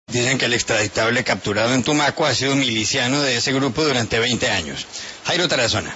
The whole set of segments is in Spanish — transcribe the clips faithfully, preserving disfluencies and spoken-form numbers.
Dicen que el extraditable capturado en Tumaco ha sido miliciano de ese grupo durante veinte años. Jairo Tarazona.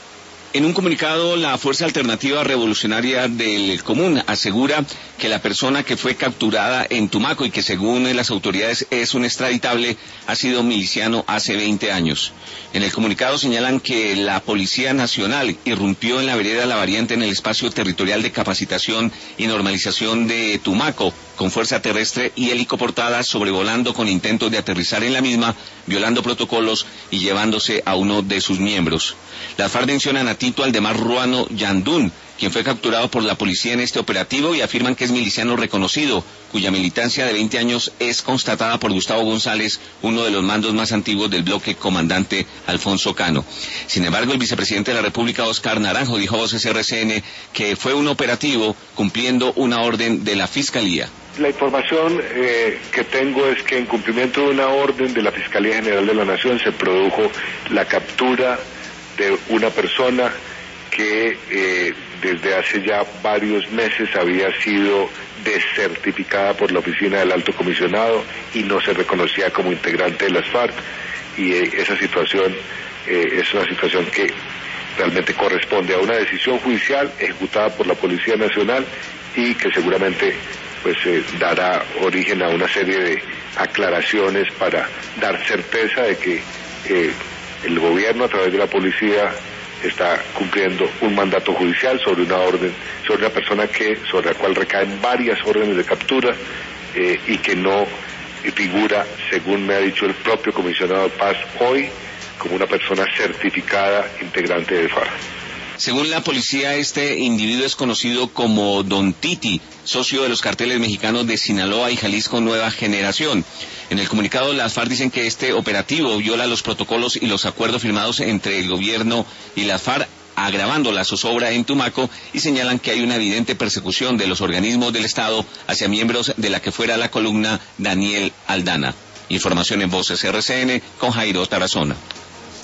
En un comunicado, la Fuerza Alternativa Revolucionaria del Común asegura que la persona que fue capturada en Tumaco y que según las autoridades es un extraditable, ha sido miliciano hace veinte años. En el comunicado señalan que la Policía Nacional irrumpió en la vereda La Variante en el espacio territorial de capacitación y normalización de Tumaco, con fuerza terrestre y helicoportada, sobrevolando con intentos de aterrizar en la misma, violando protocolos y llevándose a uno de sus miembros. Las FARC mencionan a Tito Aldemar Ruano Yandún, quien fue capturado por la policía en este operativo, y afirman que es miliciano reconocido, cuya militancia de veinte años es constatada por Gustavo González, uno de los mandos más antiguos del bloque comandante Alfonso Cano. Sin embargo, el vicepresidente de la República, Oscar Naranjo, dijo a Voces R C N que fue un operativo cumpliendo una orden de la Fiscalía. La información eh, que tengo es que en cumplimiento de una orden de la Fiscalía General de la Nación se produjo la captura de una persona que eh, desde hace ya varios meses había sido desertificada por la oficina del Alto Comisionado y no se reconocía como integrante de las FARC, y eh, esa situación eh, es una situación que realmente corresponde a una decisión judicial ejecutada por la Policía Nacional y que seguramente pues eh, dará origen a una serie de aclaraciones para dar certeza de que eh, el gobierno a través de la policía está cumpliendo un mandato judicial sobre una orden, sobre una persona que sobre la cual recaen varias órdenes de captura eh, y que no figura, según me ha dicho el propio comisionado de paz hoy, como una persona certificada integrante de FARC. Según la policía, este individuo es conocido como Don Titi, socio de los carteles mexicanos de Sinaloa y Jalisco Nueva Generación. En el comunicado, las FARC dicen que este operativo viola los protocolos y los acuerdos firmados entre el gobierno y las FARC, agravando la zozobra en Tumaco, y señalan que hay una evidente persecución de los organismos del Estado hacia miembros de la que fuera la columna Daniel Aldana. Información en Voces R C N con Jairo Tarazona.